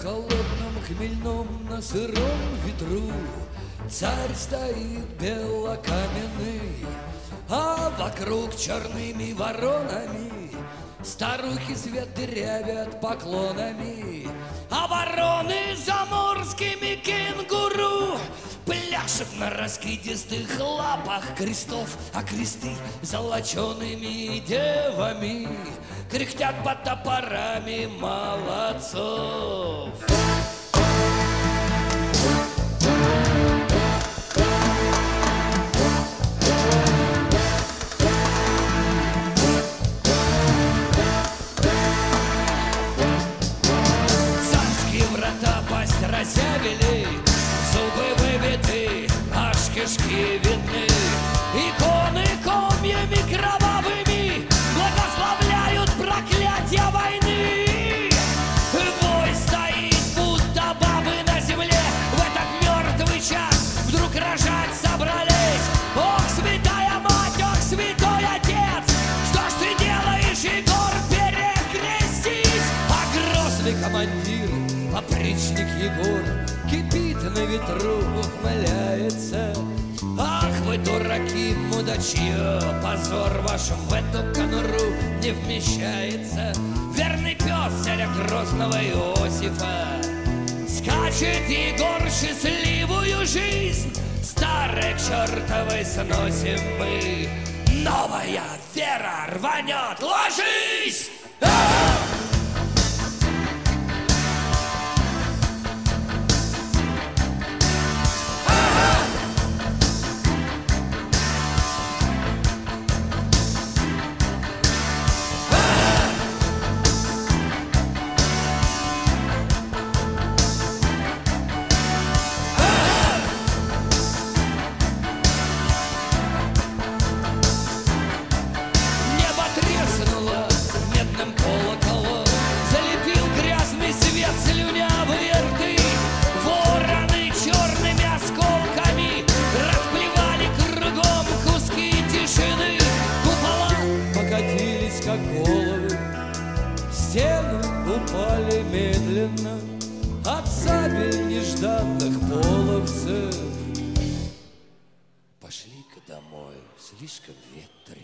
холодном хмельном на сыром ветру царь стоит белокаменный, а вокруг черными воронами старухи свет дырявят поклонами, а вороны заморскими кенгуру пляшут на раскидистых лапах крестов, а кресты золочеными девами кряхтят под топорами молодцов. Царские врата пасть разъявили, зубы выбиты, аж кишки видны. Иконы комьями кровавыми благословляют проклятия войны. Бой стоит, будто бабы на земле. В этот мертвый час вдруг рожать собрались. Ох, святая мать, ох, святой отец, что ж ты делаешь, Егор, перекрестись? А грозный командир, опричник Егор, кипит на ветру, ухмыляется. Ах, вы дураки, мудачье, позор ваш в эту конуру не вмещается. Верный пес царя грозного Иосифа скачет, Егор, счастливую жизнь старой к чертовой сносим мы. Новая вера рванет, ложись! Как головы, стены упали медленно от сабель нежданных половцев. Пошли-ка домой, слишком ветрено.